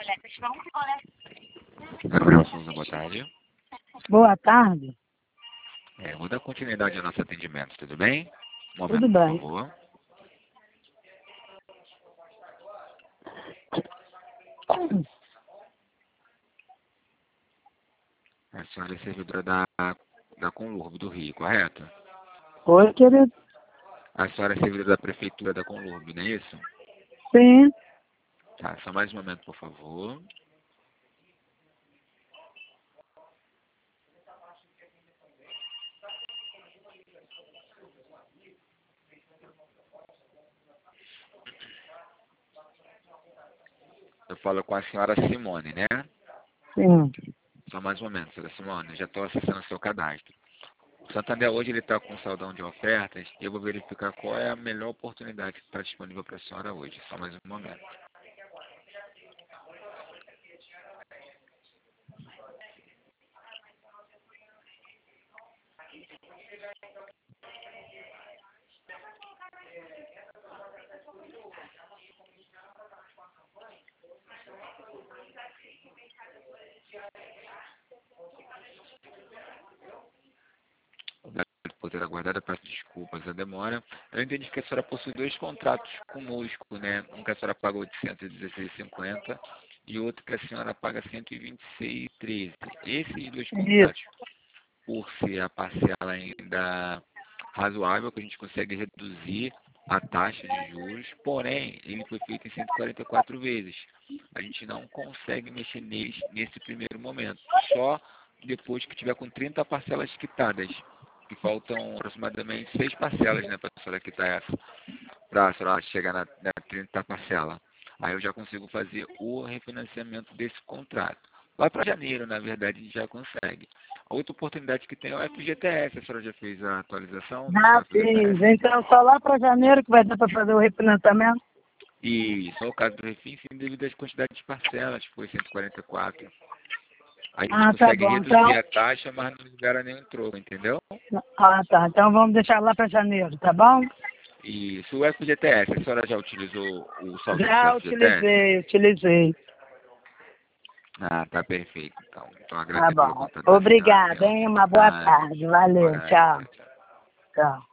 Gabriel Souza, boa tarde. Boa tarde. Vou dar continuidade ao nosso atendimento, tudo bem? Um momento, Tudo bem. por favor. A senhora é servidora da Conlurb do Rio, correto? Oi, querido. A senhora é servidora da Prefeitura da Conlurb, não é isso? Sim. Tá, só mais um momento, por favor. Eu falo com a senhora Simone, né? Sim. Só mais um momento, senhora Simone. Eu já estou acessando o seu cadastro. O Santander hoje ele está com um saldão de ofertas e eu vou verificar qual é a melhor oportunidade que está disponível para a senhora hoje. Só mais um momento. Obrigado por ter aguardado, eu peço desculpas a demora. Eu entendi que a senhora possui dois contratos conosco, né? Um que a senhora paga R$ 816,50 e outro que a senhora paga R$ 126,13. Esses dois Isso. contratos, por ser a parcela ainda razoável, que a gente consegue reduzir a taxa de juros, porém, ele foi feito em 144 vezes. A gente não consegue mexer nesse primeiro momento, só depois que tiver com 30 parcelas quitadas, que faltam aproximadamente 6 parcelas, né, para a senhora quitar essa, para a senhora chegar na 30 parcela. Aí eu já consigo fazer o refinanciamento desse contrato. Lá para janeiro, na verdade, a gente já consegue. A outra oportunidade que tem é o FGTS. A senhora já fez a atualização do Já seu fiz. FGTS? Então, só lá para janeiro que vai dar para fazer o refinanciamento? E só o caso do refim, sim, devido às quantidades de parcelas, foi 144. A gente Ah, tá consegue bom. reduzir Então, a taxa, mas não libera nenhum troco, entendeu? tá. Então, vamos deixar lá para janeiro, tá bom? E se o FGTS, a senhora já utilizou o saldo do seu Já FGTS? utilizei. Ah, tá perfeito. Então Tá agradeço pelo bom. contato da senhora. Tenha Obrigada, uma hein? boa Uma boa tarde. tarde. Valeu. Boa tarde. Tchau. Tchau, tchau. Tchau.